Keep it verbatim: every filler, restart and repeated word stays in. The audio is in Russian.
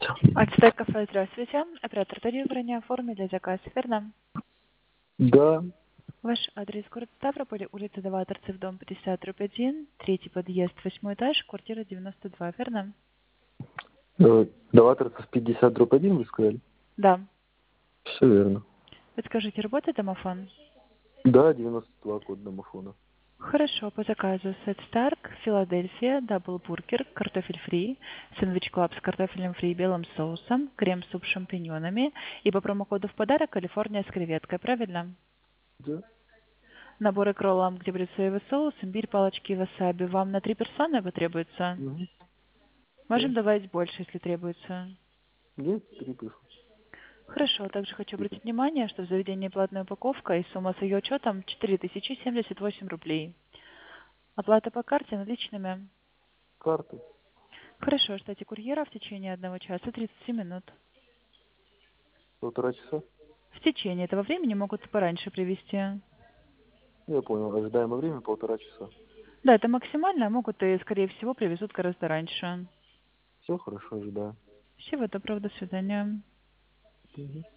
Ацтек кафе, здравствуйте. Оператор тарифирования оформили заказ, верно? Да, Ваш адрес город Ставрополь, улица Даваторцев, дом пятьдесят, дробь один, третий подъезд, восьмой этаж, квартира девяносто два, верно? э, Даваторцев пятьдесят дробь один, вы сказали? Да. Все верно. Подскажите, работает домофон? Да, девяносто два код домофона. Хорошо, по заказу сет Старк, Филадельфия, даблбургер, картофель фри, сэндвич клаб с картофелем фри и белым соусом, крем-суп с шампиньонами и по промокоду в подарок Калифорния с креветкой, правильно? Да. Набор икру ламп, где будет соевый соус, имбирь, палочки и васаби. Вам на три персоны потребуется? Угу. Да. Можем добавить больше, если требуется. Нет, три пишу. Хорошо, также хочу обратить внимание, что в заведении платная упаковка и сумма с ее учетом четыре тысячи семьдесят восемь рублей. Оплата по карте наличными. Карты. Хорошо, ждите курьера в течение одного часа тридцати минут. Полтора часа. В течение этого времени могут и пораньше привезти. Я понял. Ожидаемое время полтора часа. Да, это максимально, а могут и, скорее всего, привезут гораздо раньше. Все хорошо, ожидаю. Всего доброго, до свидания. Угу.